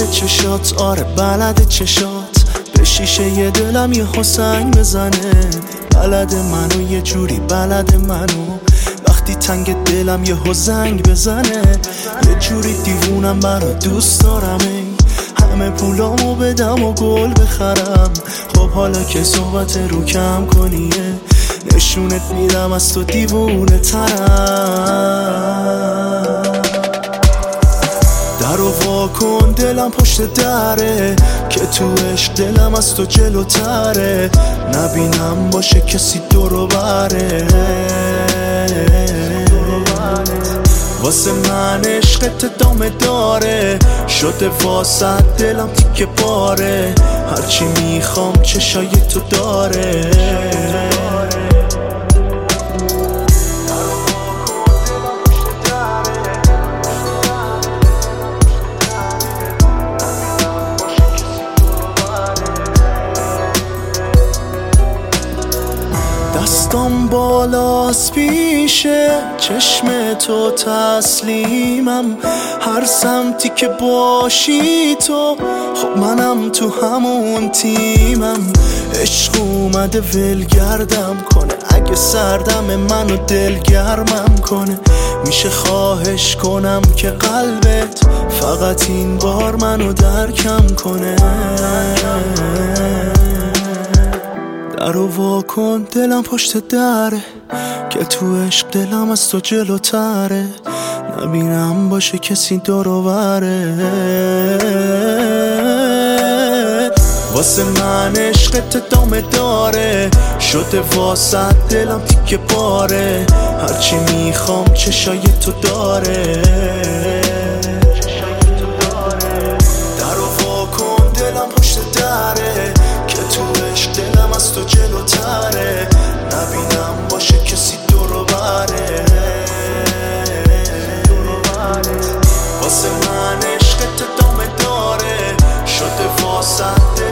بلد چشات، آره بلد چشات، به شیشه ی دلم یه حسنگ بزنه. بلد منو یه جوری بلد منو، وقتی تنگ دلم یه حسنگ بزنه. یه جوری دیوونم برا دوست دارم، همه پولامو بدم و گل بخرم. خب حالا که صحبت رو کم کنیه، نشونت میدم از تو دیوونه ترم. در رو وا کن دلم پشت دره، که تو عشق دلم از تو جلوتره. نبینم باشه کسی دورو بره، واسه من عشقت ادامه داره. شده واسه دلم تیکه پاره، هرچی میخوام چشای تو داره. دستم بالاست پیشه چشم تو تسلیمم، هر سمتی که باشی تو، خب منم تو همون تیمم. عشق اومده ولگردم کنه، اگه سردم منو دلگرمم کنه. میشه خواهش کنم که قلبت فقط این بار منو درکم کنه. در رو وا کن دلم پشت دره، که تو عشق دلم از تو جلوتره. نبینم باشه کسی دورو بره، واسه من عشقت ادامه داره. شده واسه دلم تیکه پاره، هرچی میخوام چشای تو داره. در رو وا کن دلم پشت دره، که تو عشق دلم از تو جلوتره. نبینم باشه کسی دورو بره، واسه من عشقت ادامه داره. شده واسه